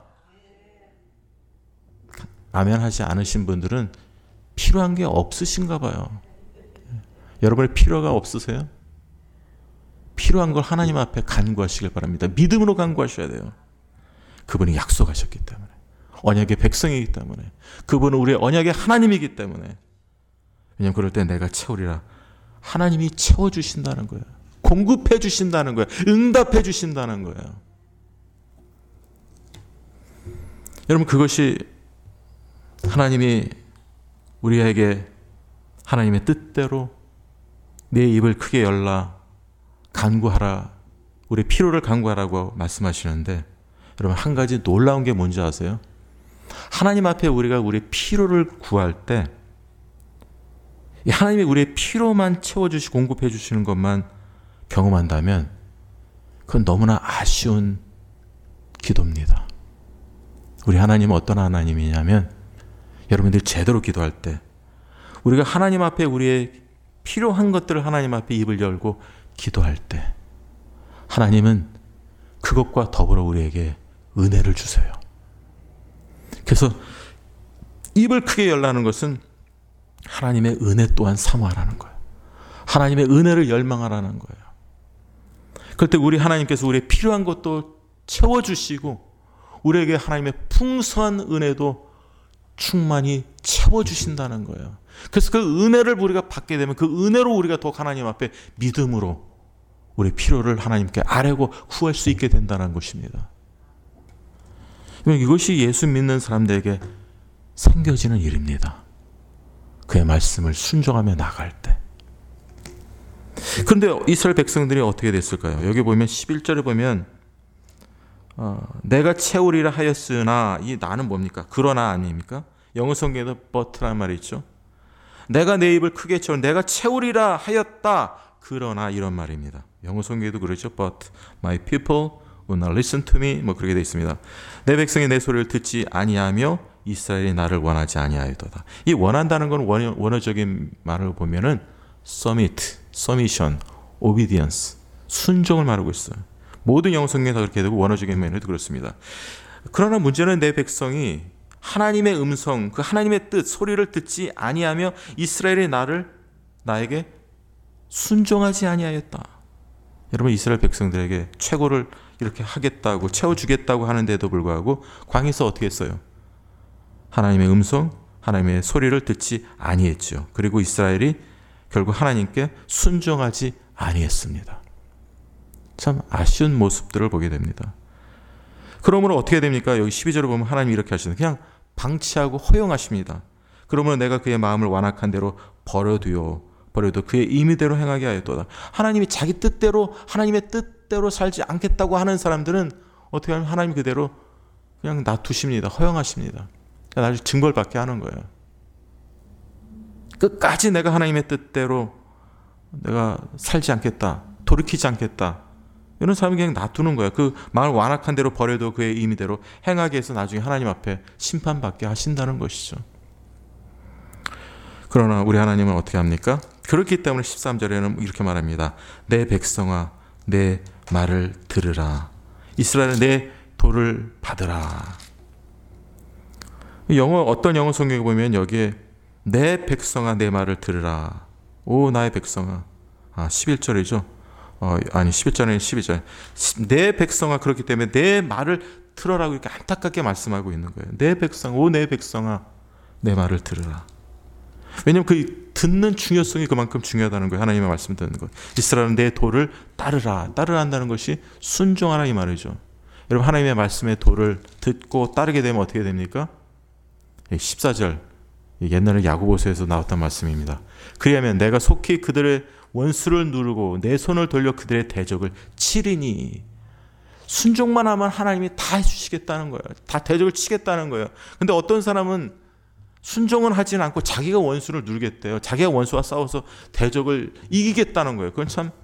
아멘 하지 않으신 분들은 필요한 게 없으신가 봐요. 여러분의 필요가 없으세요? 필요한 걸 하나님 앞에 간구하시길 바랍니다. 믿음으로 간구하셔야 돼요. 그분이 약속하셨기 때문에, 언약의 백성이기 때문에, 그분은 우리의 언약의 하나님이기 때문에. 왜냐하면 그럴 때 내가 채우리라, 하나님이 채워주신다는 거예요. 공급해 주신다는 거예요. 응답해 주신다는 거예요. 여러분, 그것이 하나님이 우리에게 하나님의 뜻대로 내 입을 크게 열라, 간구하라, 우리 필요를 간구하라고 말씀하시는데, 여러분 한 가지 놀라운 게 뭔지 아세요? 하나님 앞에 우리가 우리 필요를 구할 때 하나님이 우리의 필요만 채워주시고 공급해 주시는 것만 경험한다면 그건 너무나 아쉬운 기도입니다. 우리 하나님은 어떤 하나님이냐면, 여러분들이 제대로 기도할 때 우리가 하나님 앞에 우리의 필요한 것들을 하나님 앞에 입을 열고 기도할 때 하나님은 그것과 더불어 우리에게 은혜를 주세요. 그래서 입을 크게 열라는 것은 하나님의 은혜 또한 사모하라는 거예요. 하나님의 은혜를 열망하라는 거예요. 그럴 때 우리 하나님께서 우리의 필요한 것도 채워주시고 우리에게 하나님의 풍성한 은혜도 충만히 채워주신다는 거예요. 그래서 그 은혜를 우리가 받게 되면 그 은혜로 우리가 더 하나님 앞에 믿음으로 우리 필요를 하나님께 아뢰고 구할 수 있게 된다는 것입니다. 이것이 예수 믿는 사람들에게 생겨지는 일입니다. 그의 말씀을 순종하며 나갈 때. 그런데 이스라엘 백성들이 어떻게 됐을까요? 여기 보면 11절에 보면 내가 채우리라 하였으나, 이 나는 뭡니까? 그러나 아닙니까? 영어 성경에도 but라는 말이 있죠. 내가 내 입을 크게 채워 내가 채우리라 하였다 그러나, 이런 말입니다. 영어 성경에도 그렇죠. But my people will not listen to me, 뭐 그렇게 되어 있습니다. 내 백성이 내 소리를 듣지 아니하며 이스라엘이 나를 원하지 아니하였도다. 이 원한다는 건 원어적인 말을 보면은 submission, obedience, 순종을 말하고 있어요. 모든 영어 성경에 다 그렇게 되고 원어적인 면에도 그렇습니다. 그러나 문제는 내 백성이 하나님의 음성, 그 하나님의 뜻, 소리를 듣지 아니하며 이스라엘이 나에게 순종하지 아니하였다. 여러분, 이스라엘 백성들에게 최고를 이렇게 하겠다고, 채워주겠다고 하는데도 불구하고 광야에서 어떻게 했어요? 하나님의 음성, 하나님의 소리를 듣지 아니했죠. 그리고 이스라엘이 결국 하나님께 순종하지 아니했습니다. 참 아쉬운 모습들을 보게 됩니다. 그러므로 어떻게 됩니까? 여기 12절을 보면 하나님이 이렇게 하시는, 그냥 방치하고 허용하십니다. 그러므로 내가 그의 마음을 완악한 대로 버려도 그의 임의대로 행하게 하였도다. 하나님이 자기 뜻대로, 하나님의 뜻대로 살지 않겠다고 하는 사람들은 어떻게 하면 하나님 그대로 그냥 놔두십니다. 허용하십니다. 나를 증벌받게 하는 거예요. 끝까지 내가 하나님의 뜻대로 내가 살지 않겠다, 돌이키지 않겠다, 이런 사람이 그냥 놔두는 거예요. 그 마음을 완악한 대로 버려도 그의 임의대로 행하게 해서 나중에 하나님 앞에 심판받게 하신다는 것이죠. 그러나 우리 하나님은 어떻게 합니까? 그렇기 때문에 13절에는 이렇게 말합니다. 내 백성아 내 말을 들으라. 이스라엘은 내 도를 받으라. 어떤 영어 성경에 보면 여기에 내 백성아 내 말을 들으라. 오 나의 백성아. 11절이죠. 11절은 12절. 내 백성아, 그렇기 때문에 내 말을 들으라고 이렇게 안타깝게 말씀하고 있는 거예요. 내 백성, 오 내 백성아 내 말을 들으라. 왜냐하면 그 듣는 중요성이 그만큼 중요하다는 거예요. 하나님의 말씀 듣는 것. 이스라엘은 내 도를 따르라. 따르라 한다는 것이 순종하라 이 말이죠. 여러분, 하나님의 말씀의 도를 듣고 따르게 되면 어떻게 됩니까? 14절, 옛날에 야고보서에서 나왔던 말씀입니다. 그리하면 내가 속히 그들의 원수를 누르고 내 손을 돌려 그들의 대적을 치리니. 순종만 하면 하나님이 다 해주시겠다는 거예요. 다 대적을 치겠다는 거예요. 근데 어떤 사람은 순종은 하지는 않고 자기가 원수를 누르겠대요. 자기가 원수와 싸워서 대적을 이기겠다는 거예요. 그건 참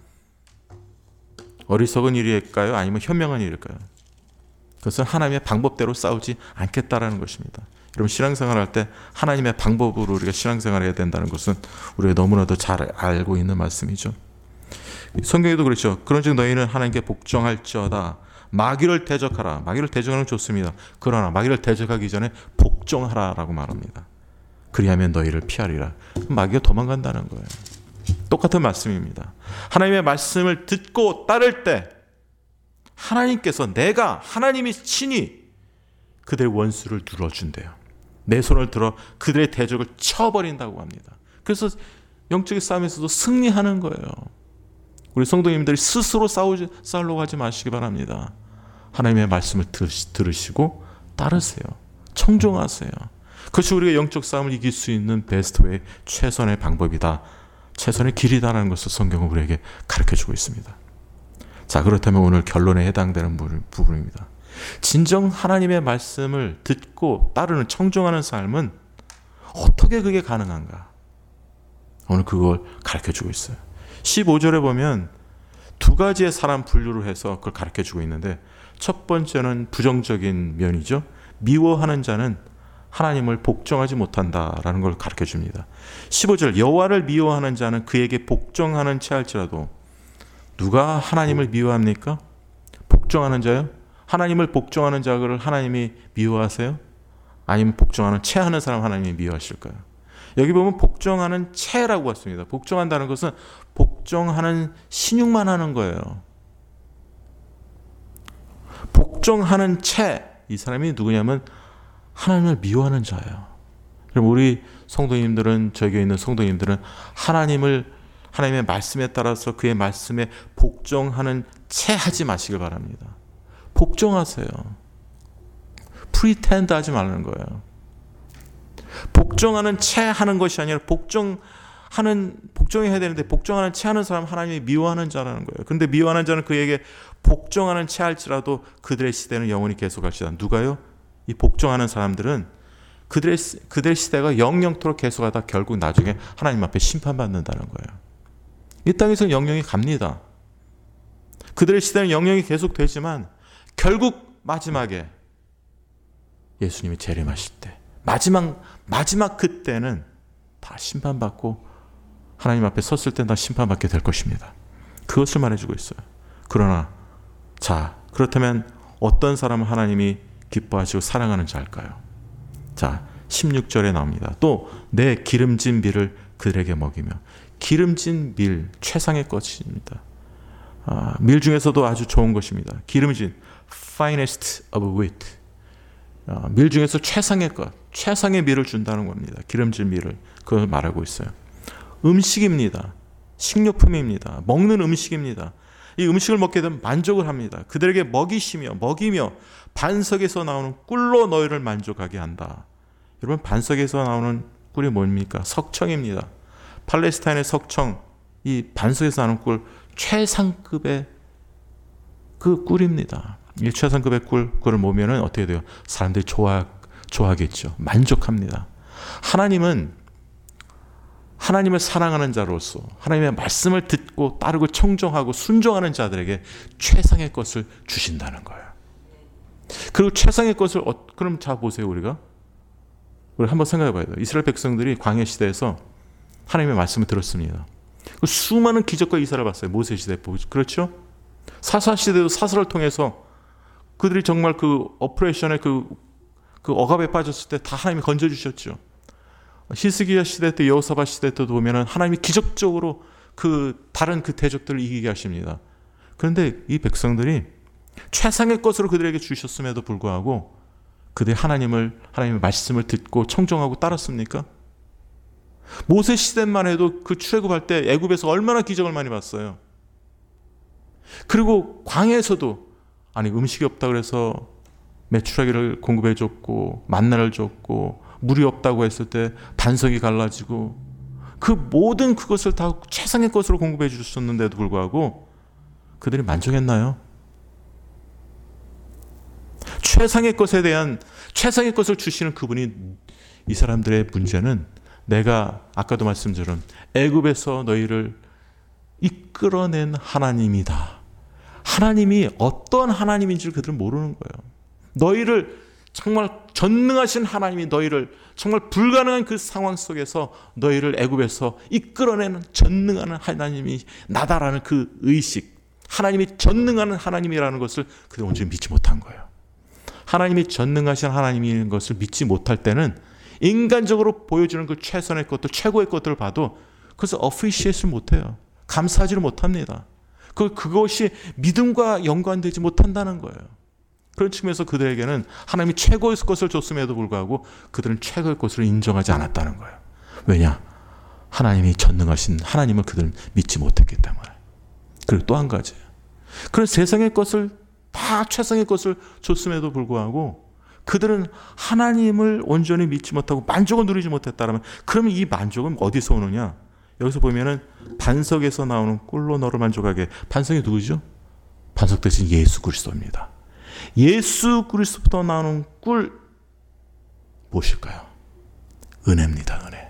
어리석은 일일까요? 아니면 현명한 일일까요? 그것은 하나님의 방법대로 싸우지 않겠다라는 것입니다. 여러분, 신앙생활 할 때 하나님의 방법으로 우리가 신앙생활을 해야 된다는 것은 우리가 너무나도 잘 알고 있는 말씀이죠. 성경에도 그렇죠. 그런즉 너희는 하나님께 복종할지어다. 마귀를 대적하라. 마귀를 대적하는 건 좋습니다. 그러나 마귀를 대적하기 전에 복종하라라고 말합니다. 그리하면 너희를 피하리라. 마귀가 도망간다는 거예요. 똑같은 말씀입니다. 하나님의 말씀을 듣고 따를 때 하나님께서 하나님이 친히 그들의 원수를 눌러준대요. 내 손을 들어 그들의 대적을 쳐버린다고 합니다. 그래서 영적인 싸움에서도 승리하는 거예요. 우리 성도님들이 스스로 싸우려고 하지 마시기 바랍니다. 하나님의 말씀을 들으시고 따르세요. 청종하세요. 그것이 우리가 영적 싸움을 이길 수 있는 베스트 웨이, 최선의 방법이다, 최선의 길이다라는 것을 성경은 우리에게 가르쳐주고 있습니다. 자, 그렇다면 오늘 결론에 해당되는 부분입니다. 진정 하나님의 말씀을 듣고 따르는, 청종하는 삶은 어떻게 그게 가능한가? 오늘 그걸 가르쳐주고 있어요. 15절에 보면 두 가지의 사람 분류를 해서 그걸 가르쳐주고 있는데, 첫 번째는 부정적인 면이죠. 미워하는 자는 하나님을 복종하지 못한다라는 걸 가르쳐줍니다. 15절, 여호와를 미워하는 자는 그에게 복종하는 채 할지라도. 누가 하나님을 미워합니까? 복종하는 자요? 하나님을 복종하는 자를 하나님이 미워하세요? 아니면 복종하는 채 하는 사람 하나님이 미워하실까요? 여기 보면 복종하는 채라고 했습니다. 복종한다는 것은 복종하는 신용만 하는 거예요. 복종하는 채, 이 사람이 누구냐면 하나님을 미워하는 자예요. 그럼 우리 성도님들은, 저희 교회에 있는 성도님들은 하나님의 말씀에 따라서 그의 말씀에 복종하는 채 하지 마시길 바랍니다. 복종하세요. 프리텐드 하지 말라는 거예요. 복종하는 채 하는 것이 아니라 복종하는 복종해야 되는데 복종하는 채 하는 사람 하나님이 미워하는 자라는 거예요. 그런데 미워하는 자는 그에게 복종하는 채 할지라도 그들의 시대는 영원히 계속할지다. 누가요? 이 복종하는 사람들은 그들의 시대가 영영토록 계속하다 결국 나중에 하나님 앞에 심판받는다는 거예요. 이 땅에서 영영이 갑니다. 그들의 시대는 영영이 계속되지만 결국 마지막에 예수님이 재림하실 때 마지막 그때는 다 심판받고 하나님 앞에 섰을 때 다 심판받게 될 것입니다. 그것을 말해주고 있어요. 그러나 자, 그렇다면 어떤 사람은 하나님이 기뻐하시고 사랑하는 자일까요? 자, 16절에 나옵니다. 또 내 기름진 밀을 그들에게 먹이며. 기름진 밀, 최상의 것입니다. 밀 중에서도 아주 좋은 것입니다. 기름진, finest of wheat. 밀 중에서 최상의 것, 최상의 밀을 준다는 겁니다. 기름진 밀을, 그걸 말하고 있어요. 음식입니다. 식료품입니다. 먹는 음식입니다. 이 음식을 먹게 되면 만족을 합니다. 그들에게 먹이며 반석에서 나오는 꿀로 너희를 만족하게 한다. 여러분, 반석에서 나오는 꿀이 뭡니까? 석청입니다. 팔레스타인의 석청, 이 반석에서 나오는 꿀, 최상급의 그 꿀입니다. 이 최상급의 꿀을 모으면 어떻게 돼요? 사람들이 좋아하겠죠. 만족합니다. 하나님을 사랑하는 자로서 하나님의 말씀을 듣고 따르고 청종하고 순종하는 자들에게 최상의 것을 주신다는 거예요. 그리고 최상의 것을 그럼 자 보세요. 우리 한번 생각해 봐야 돼요. 이스라엘 백성들이 광야 시대에서 하나님의 말씀을 들었습니다. 수많은 기적과 이사를 봤어요. 모세 시대 그렇죠? 사사 시대도 사사를 통해서 그들이 정말 그 어프레션에 그 억압에 빠졌을 때 다 하나님이 건져주셨죠. 히스기야 시대 때, 여호사밧 시대 때도 보면은 하나님이 기적적으로 다른 대적들을 이기게 하십니다. 그런데 이 백성들이 최상의 것으로 그들에게 주셨음에도 불구하고 그들이 하나님의 말씀을 듣고 청종하고 따랐습니까? 모세 시대만 해도 그 출애굽할 때 애굽에서 얼마나 기적을 많이 봤어요. 그리고 광야에서도 음식이 없다 그래서 메추라기를 공급해 줬고 만나를 줬고 물이 없다고 했을 때 반석이 갈라지고 그 모든 그것을 다 최상의 것으로 공급해 주셨는데도 불구하고 그들이 만족했나요? 최상의 최상의 것을 주시는 그분이, 이 사람들의 문제는 내가 아까도 말씀드린 애굽에서 너희를 이끌어낸 하나님이다. 하나님이 어떤 하나님인지를 그들은 모르는 거예요. 너희를 정말 전능하신 하나님이 너희를 정말 불가능한 그 상황 속에서 너희를 애굽에서 이끌어내는 전능한 하나님이 나다라는 그 의식, 하나님이 전능한 하나님이라는 것을 그들은 온전히 믿지 못한 거예요. 하나님이 전능하신 하나님인 것을 믿지 못할 때는 인간적으로 보여주는 그 최선의 것들, 최고의 것들을 봐도 그것을 어프리시에이트를 못해요. 감사하지를 못합니다. 그것이 믿음과 연관되지 못한다는 거예요. 그런 측면에서 그들에게는 하나님이 최고의 것을 줬음에도 불구하고 그들은 최고의 것을 인정하지 않았다는 거예요. 왜냐? 하나님이 전능하신 하나님을 그들은 믿지 못했기 때문에. 그리고 또 한 가지, 그런 세상의 것을 다 최상의 것을 줬음에도 불구하고 그들은 하나님을 온전히 믿지 못하고 만족을 누리지 못했다면, 그러면 이 만족은 어디서 오느냐? 여기서 보면은 반석에서 나오는 꿀로 너를 만족하게. 반석이 누구죠? 반석 대신 예수 그리스도입니다. 예수 그리스도부터 나오는 꿀 무엇일까요? 은혜입니다. 은혜.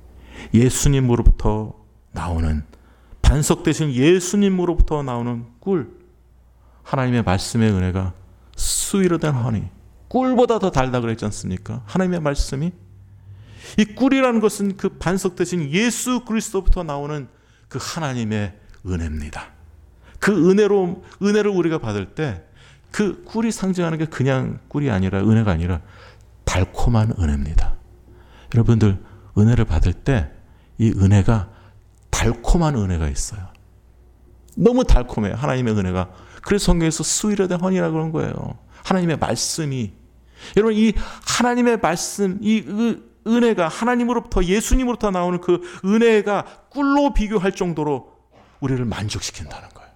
예수님으로부터 나오는, 반석 대신 예수님으로부터 나오는 꿀, 하나님의 말씀의 은혜가 sweeter than honey, 꿀보다 더 달다 그랬지 않습니까? 하나님의 말씀이, 이 꿀이라는 것은 그 반석 대신 예수 그리스도부터 나오는 그 하나님의 은혜입니다. 그 은혜를 우리가 받을 때 그 꿀이 상징하는 게 그냥 꿀이 아니라, 은혜가 아니라 달콤한 은혜입니다. 여러분들, 은혜를 받을 때 이 은혜가 달콤한 은혜가 있어요. 너무 달콤해요, 하나님의 은혜가. 그래서 성경에서 sweeter than honey라고 그런 거예요. 하나님의 말씀이. 여러분, 이 하나님의 말씀, 이 은혜가 하나님으로부터, 예수님으로부터 나오는 그 은혜가 꿀로 비교할 정도로 우리를 만족시킨다는 거예요.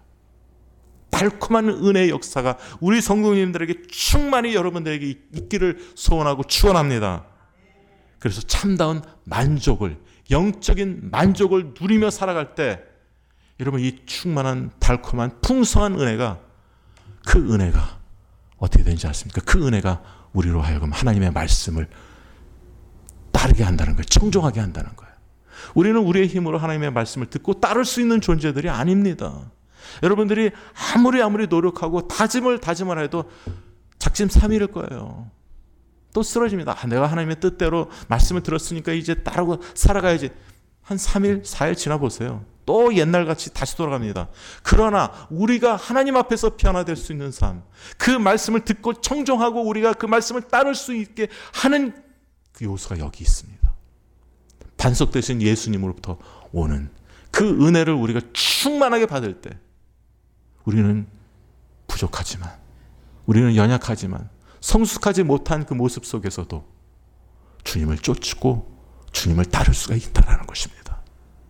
달콤한 은혜의 역사가 우리 성도님들에게 충만히 여러분들에게 있기를 소원하고 축원합니다. 그래서 참다운 만족을 영적인 만족을 누리며 살아갈 때 여러분 이 충만한 달콤한 풍성한 은혜가 그 은혜가 어떻게 되는지 아십니까? 그 은혜가 우리로 하여금 하나님의 말씀을 따르게 한다는 거예요. 청종하게 한다는 거예요. 우리는 우리의 힘으로 하나님의 말씀을 듣고 따를 수 있는 존재들이 아닙니다. 여러분들이 아무리 노력하고 다짐을 해도 작심삼일일 거예요. 또 쓰러집니다. 내가 하나님의 뜻대로 말씀을 들었으니까 이제 따르고 살아가야지. 한 3일, 4일 지나보세요. 또 옛날같이 다시 돌아갑니다. 그러나 우리가 하나님 앞에서 변화될 수 있는 삶, 그 말씀을 듣고 청종하고 우리가 그 말씀을 따를 수 있게 하는 그 요소가 여기 있습니다. 반석 되신 예수님으로부터 오는 그 은혜를 우리가 충만하게 받을 때 우리는 부족하지만, 우리는 연약하지만 성숙하지 못한 그 모습 속에서도 주님을 쫓고 주님을 따를 수가 있다는 것입니다.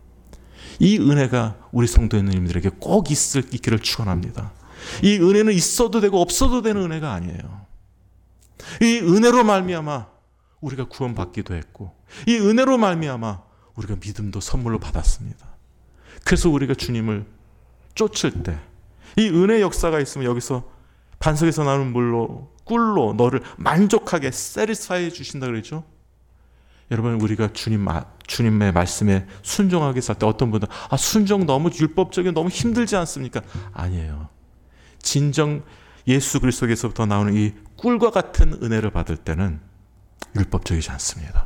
이 은혜가 우리 성도님들에게 꼭 있기를 축원합니다. 이 은혜는 있어도 되고 없어도 되는 은혜가 아니에요. 이 은혜로 말미암아 우리가 구원받기도 했고, 이 은혜로 말미암아 우리가 믿음도 선물로 받았습니다. 그래서 우리가 주님을 쫓을 때 이 은혜 역사가 있으면 여기서 반석에서 나오는 물로 꿀로 너를 만족하게 세리스파이 주신다 그러죠. 여러분 우리가 주님의 말씀에 순종하게 살 때 어떤 분들은 순종 너무 율법적인 너무 힘들지 않습니까? 아니에요. 진정 예수 그리스도에서부터 나오는 이 꿀과 같은 은혜를 받을 때는 율법적이지 않습니다.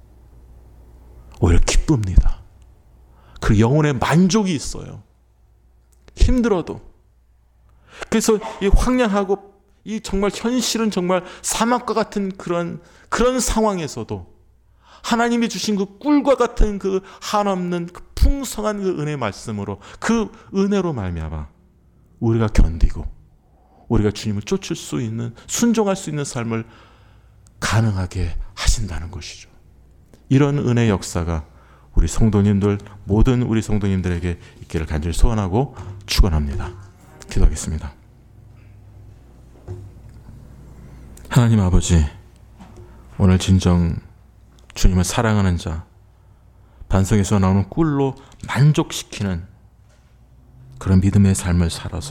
오히려 기쁩니다. 그 영혼의 만족이 있어요. 힘들어도. 그래서 이 황량하고 이 정말 현실은 정말 사막과 같은 그런 상황에서도 하나님이 주신 그 꿀과 같은 그 한없는 그 풍성한 그 은혜 말씀으로 그 은혜로 말미암아 우리가 견디고 우리가 주님을 쫓을 수 있는 순종할 수 있는 삶을 가능하게 하신다는 것이죠. 이런 은혜 역사가 우리 성도님들 모든 우리 성도님들에게 있기를 간절히 소원하고 축원합니다. 기도하겠습니다. 하나님 아버지, 오늘 진정 주님을 사랑하는 자, 반석에서 나오는 꿀로 만족시키는 그런 믿음의 삶을 살아서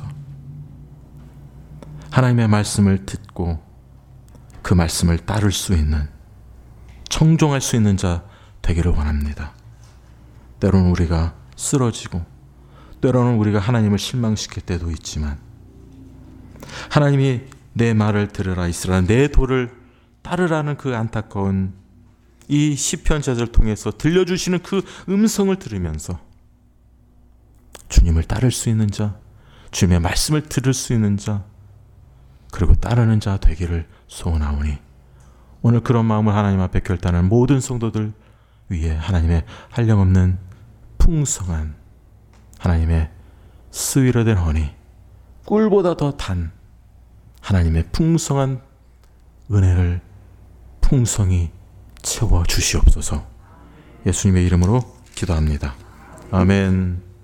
하나님의 말씀을 듣고 그 말씀을 따를 수 있는, 청종할 수 있는 자 되기를 원합니다. 때로는 우리가 쓰러지고 때로는 우리가 하나님을 실망시킬 때도 있지만 하나님이 내 말을 들으라 이스라엘, 내 도를 따르라는 그 안타까운 이 시편 제자를 통해서 들려주시는 그 음성을 들으면서 주님을 따를 수 있는 자, 주님의 말씀을 들을 수 있는 자, 그리고 따르는 자 되기를 소원하오니 오늘 그런 마음을 하나님 앞에 결단하는 모든 성도들 위에 하나님의 한량없는 풍성한 하나님의 스위르된 허니, 꿀보다 더 단 하나님의 풍성한 은혜를 풍성히 채워 주시옵소서. 예수님의 이름으로 기도합니다. 아멘.